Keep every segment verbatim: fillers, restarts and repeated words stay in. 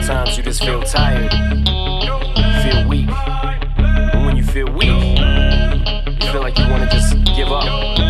Sometimes you just feel tired, feel weak. And when you feel weak, you feel like you wanna just give up.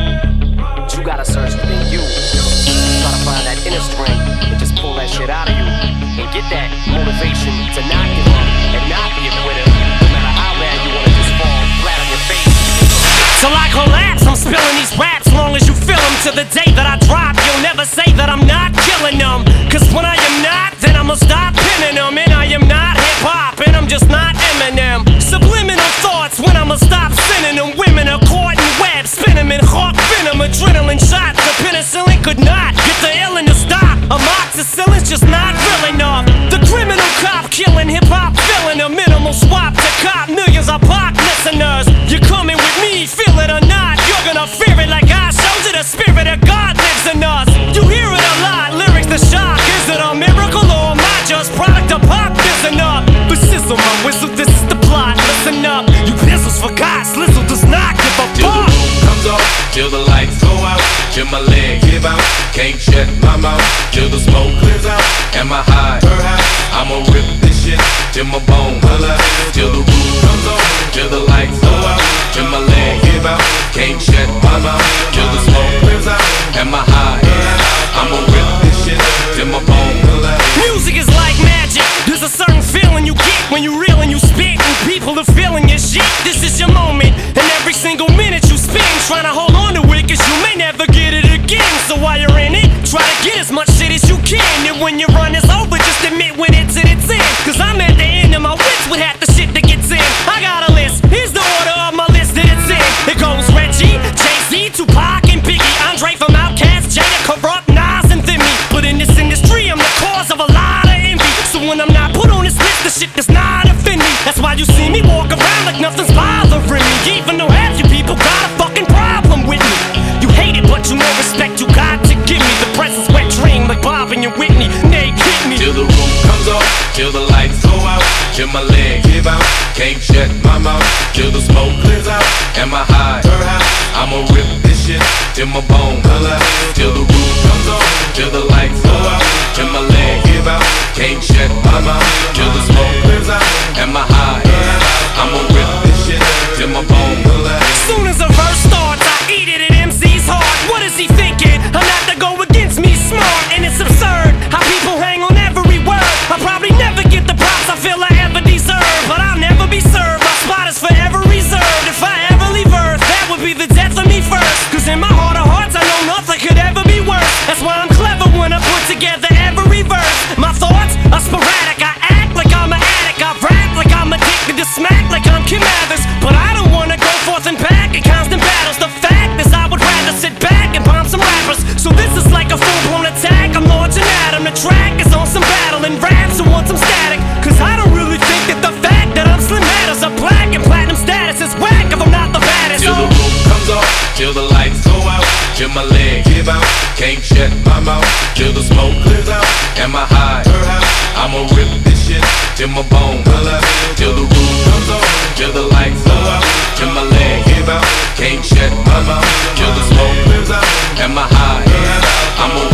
But you gotta search within you. Try to find that inner strength and just pull that shit out of you. And get that motivation to not give up and not be a quitter. No matter how bad you wanna just fall flat on your face. Till I collapse, I'm spilling these raps long as you feel them. To the day that I drop, you'll never say that I'm not killing them. Cause when I am not, then I'ma stop pinning them. And I am not hip-hop, and I'm just not Eminem. Subliminal thoughts when I'ma stop sending them. Women are caught in webs, spin them in hawk venom. Adrenaline shots, the penicillin could not get the illin' to stop. Amoxicillin's just not real enough. The criminal cop killing hip-hop, filling a minimal swap to cop millions of pop listeners. You're coming with me, feel it or not, you're gonna fear it like I showed you. The spirit of God lives in us. You hear it a lot, lyrics the shock. Is it a miracle or am I just product of pop? Listen up, but sizzle my whistle, this is the plot. Listen up, you pistols forgot, Slizzle does not give a Till the fuck. roof comes off, till the lights go out, till my leg give out, can't shut my mouth, till the smoke clears out. Am I high? I'ma rip this shit till my bone holla. Till the roof comes off, till the lights go out, till my leg give out, can't shut my mouth, till the smoke clears out. Am I high? I'ma rip this shit till my bone holla. Music is like magic. There's a certain feeling you get when you reel and you spit, and people are feeling your shit. This is your moment, and every single minute you spend trying to hold on to it, cause you may never get it again. So while you're in it, try to get as much shit as you can. And when your run is over, just admit when it's in its end. Cause I'm at the end of my wits with half the shit that gets in. I got a list, here's the order of my list that it's in. It goes Reggie, Jay-Z, Tupac, and Biggie, Andre from Outkast, Jada, Corrupt, Nas, and Thimmy. But in this industry, I'm the cause of a lot of envy. So when I'm not put on this list, the shit does not offend me. That's why you see me walk around like nothing's bothering me. Even though half you people got a fucking problem with me. You hate it, but you know respect you got to give me. The presence wet dream like Bob and your Whitney. Nate hit me. Till the roof comes off, till the lights go out, till my leg give out, can't shut my mouth, till the smoke clears out. Am I high? I'ma rip this shit till my bone holla. Till the roof comes off, till the lights go out, till my leg give out, can't shut my mouth, till the smoke clears out. Am I high? I'ma rip this shit till my bone holla. Soon as a verse starts, I eat it at M C's heart. What is he thinking? I'm not to go against me, smart, and it's absurd how people hang on every word. I'll probably never get the props I feel I ever deserve, but I'll never be served. My spot is forever reserved. If I ever leave Earth, that would be the death of me first. Cause in my heart of hearts, I know nothing could ever be worse. That's why I'm clever when I put together every verse. My thoughts are sporadic. I act like I'm an addict. I rap like I'm addicted to smack like I'm Kim Mathers. But I don't wanna go forth and back in constant battles. The fact is I would rather sit back and bomb some rappers. So this is like a full-blown attack. I'm launching at 'em. The track is on some battle and raps who want some static. Cause I don't really think that the fact that I'm slim matters. A black and platinum status is whack if I'm not the baddest. Till the roof comes off, till the lights go out, till my leg give out, can't shut my mouth, till the smoke clears out. Am I high? I'ma rip this shit till my bone holla. Till the roof comes off, till the lights go out, till my leg give out, can't shut my mouth, till the smoke clears out. Am I high? I'ma